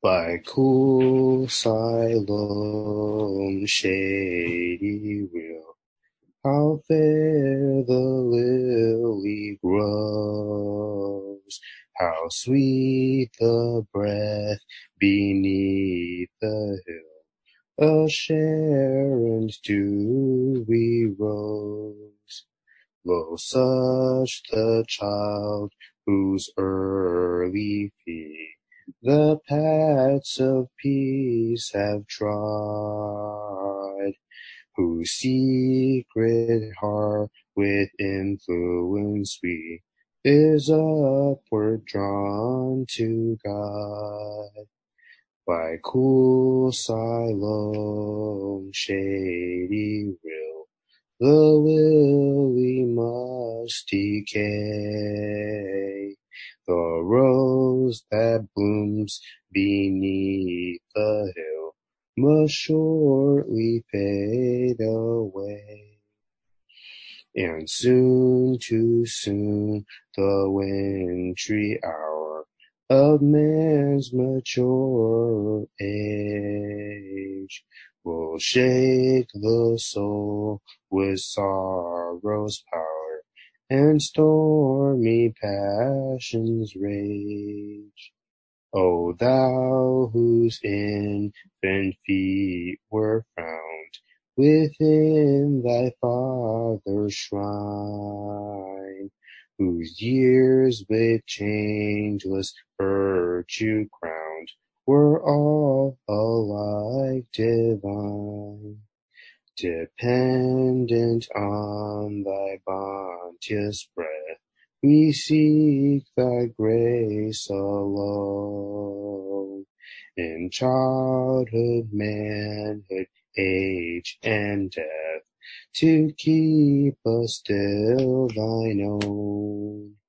By cool Siloam shady rill, how fair the lily grows, how sweet the breath beneath the hill, a Sharon's dewy rose. Lo, such the child whose early feet the paths of peace have trod, whose secret heart with influence sweet is upward drawn to God. By cool Siloam shady rill, the lily must decay. The rose that blooms beneath the hill must shortly fade away. And soon, too soon, the wintry hour of man's mature age will shake the soul with sorrow's power and stormy passion's rage. O thou whose infant feet were found within thy Father's shrine, whose years with changeless virtue crowned were all alike divine, dependent on thy bounteous breath, we seek thy grace alone. In childhood, manhood, age, and death, to keep us still thine own.